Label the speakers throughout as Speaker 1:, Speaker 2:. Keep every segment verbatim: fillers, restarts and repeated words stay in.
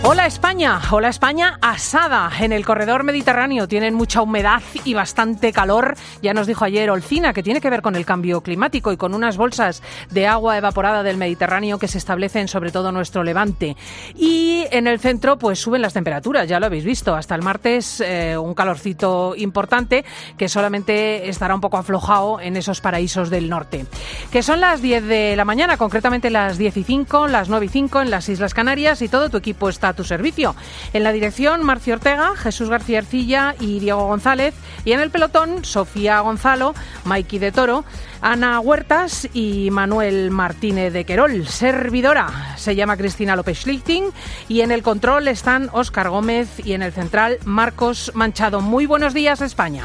Speaker 1: Hola España, hola España asada. En el corredor mediterráneo tienen mucha humedad y bastante calor. Ya nos dijo ayer Olcina que tiene que ver con el cambio climático y con unas bolsas de agua evaporada del Mediterráneo que se establecen sobre todo nuestro levante. Y en el centro pues suben las temperaturas, ya lo habéis visto. Hasta el martes eh, un calorcito importante que solamente estará un poco aflojado en esos paraísos del norte. Que son las diez de la mañana, concretamente las diez y cinco, las nueve y cinco en las Islas Canarias y todo tu equipo está a tu servicio. En la dirección, Marcio Ortega, Jesús García Ercilla y Diego González. Y en el pelotón, Sofía Gonzalo, Maiki de Toro, Ana Huertas y Manuel Martínez de Querol. Servidora se llama Cristina López Schlichting y en el control están Óscar Gómez y en el central Marcos Manchado. Muy buenos días, España.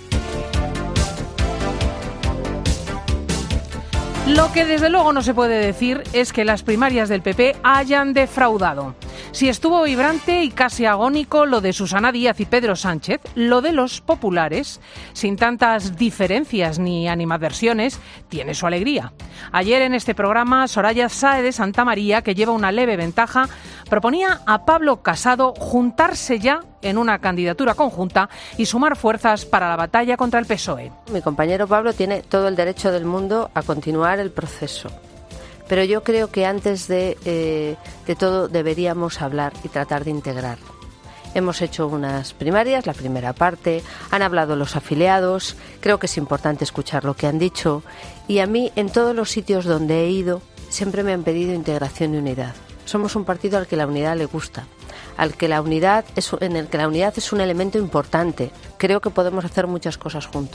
Speaker 1: Lo que desde luego no se puede decir es que las primarias del P P hayan defraudado. Si estuvo vibrante y casi agónico lo de Susana Díaz y Pedro Sánchez, lo de los populares, sin tantas diferencias ni animadversiones, tiene su alegría. Ayer en este programa, Soraya Sáez de Santamaría, que lleva una leve ventaja, proponía a Pablo Casado juntarse ya en una candidatura conjunta y sumar fuerzas para la batalla contra el P S O E.
Speaker 2: Mi compañero Pablo tiene todo el derecho del mundo a continuar el proceso. Pero yo creo que antes de, eh, de todo deberíamos hablar y tratar de integrar. Hemos hecho unas primarias, la primera parte, han hablado los afiliados, creo que es importante escuchar lo que han dicho y a mí en todos los sitios donde he ido siempre me han pedido integración y unidad. Somos un partido al que la unidad le gusta, al que la unidad es, en el que la unidad es un elemento importante. Creo que podemos hacer muchas cosas juntos.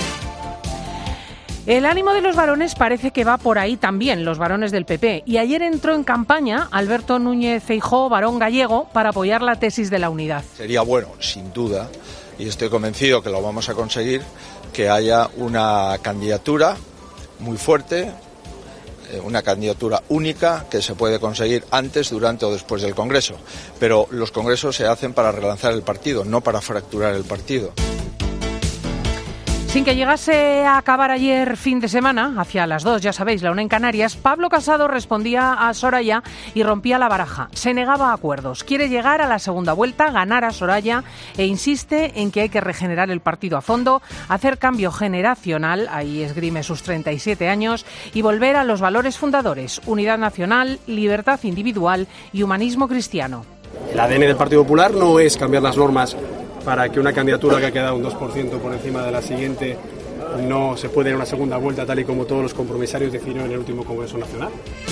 Speaker 1: El ánimo de los varones parece que va por ahí también, los varones del P P. Y ayer entró en campaña Alberto Núñez Feijóo, varón gallego, para apoyar la tesis de la unidad.
Speaker 3: Sería bueno, sin duda, y estoy convencido que lo vamos a conseguir, que haya una candidatura muy fuerte, una candidatura única que se puede conseguir antes, durante o después del Congreso. Pero los congresos se hacen para relanzar el partido, no para fracturar el partido.
Speaker 1: Sin que llegase a acabar ayer fin de semana, hacia las dos, ya sabéis, la una en Canarias, Pablo Casado respondía a Soraya y rompía la baraja. Se negaba a acuerdos. Quiere llegar a la segunda vuelta, ganar a Soraya e insiste en que hay que regenerar el partido a fondo, hacer cambio generacional, ahí esgrime sus treinta y siete años, y volver a los valores fundadores, unidad nacional, libertad individual y humanismo cristiano.
Speaker 4: El A D N del Partido Popular no es cambiar las normas para que una candidatura que ha quedado un dos por ciento por encima de la siguiente no se pueda ir a una segunda vuelta tal y como todos los compromisarios decidieron en el último Congreso Nacional.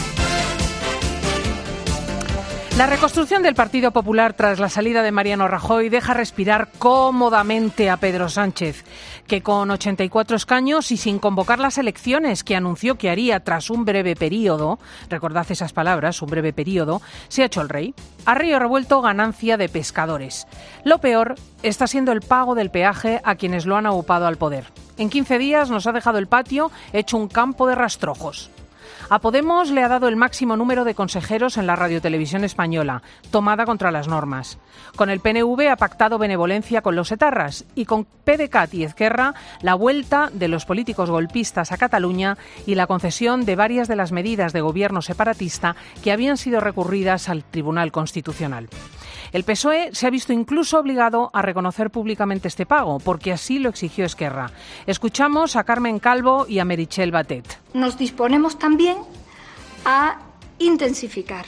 Speaker 1: La reconstrucción del Partido Popular tras la salida de Mariano Rajoy deja respirar cómodamente a Pedro Sánchez, que con ochenta y cuatro escaños y sin convocar las elecciones que anunció que haría tras un breve periodo, recordad esas palabras, un breve periodo, se ha hecho el rey. A río revuelto, ganancia de pescadores. Lo peor está siendo el pago del peaje a quienes lo han aupado al poder. En quince días nos ha dejado el patio hecho un campo de rastrojos. A Podemos le ha dado el máximo número de consejeros en la radiotelevisión española, tomada contra las normas. Con el P N V ha pactado benevolencia con los etarras y con PDeCAT y Ezquerra la vuelta de los políticos golpistas a Cataluña y la concesión de varias de las medidas de gobierno separatista que habían sido recurridas al Tribunal Constitucional. El P S O E se ha visto incluso obligado a reconocer públicamente este pago, porque así lo exigió Ezquerra. Escuchamos a Carmen Calvo y a Meritxell Batet.
Speaker 5: Nos disponemos también a intensificar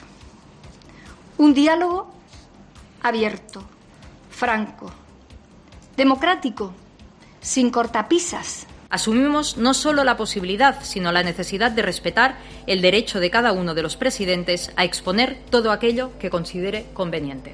Speaker 5: un diálogo abierto, franco, democrático, sin cortapisas.
Speaker 6: Asumimos no solo la posibilidad, sino la necesidad de respetar el derecho de cada uno de los presidentes a exponer todo aquello que considere conveniente.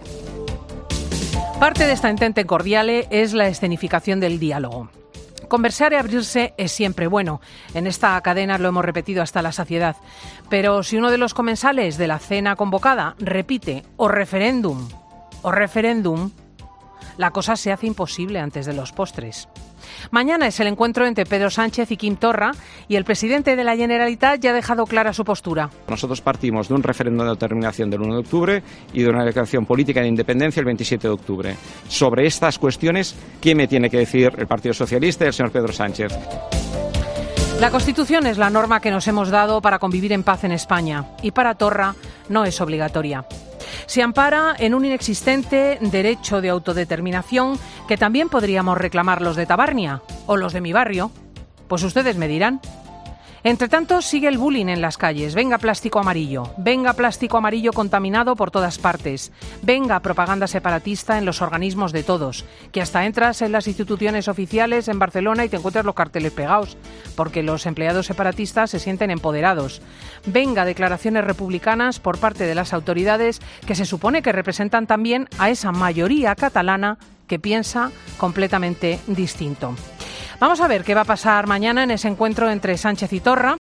Speaker 1: Parte de esta entente cordiale es la escenificación del diálogo. Conversar y abrirse es siempre bueno. En esta cadena lo hemos repetido hasta la saciedad. Pero si uno de los comensales de la cena convocada repite o referéndum o referéndum, la cosa se hace imposible antes de los postres. Mañana es el encuentro entre Pedro Sánchez y Quim Torra y el presidente de la Generalitat ya ha dejado clara su postura.
Speaker 7: Nosotros partimos de un referéndum de autodeterminación del uno de octubre y de una declaración política de independencia el veintisiete de octubre. Sobre estas cuestiones, ¿quién me tiene que decir? El Partido Socialista y el señor Pedro Sánchez.
Speaker 1: La Constitución es la norma que nos hemos dado para convivir en paz en España y para Torra no es obligatoria. Se ampara en un inexistente derecho de autodeterminación que también podríamos reclamar los de Tabarnia o los de mi barrio. Pues ustedes me dirán. Entre tanto, sigue el bullying en las calles. Venga plástico amarillo, venga plástico amarillo contaminado por todas partes, venga propaganda separatista en los organismos de todos, que hasta entras en las instituciones oficiales en Barcelona y te encuentras los carteles pegados, porque los empleados separatistas se sienten empoderados. Venga declaraciones republicanas por parte de las autoridades que se supone que representan también a esa mayoría catalana que piensa completamente distinto. Vamos a ver qué va a pasar mañana en ese encuentro entre Sánchez y Torra.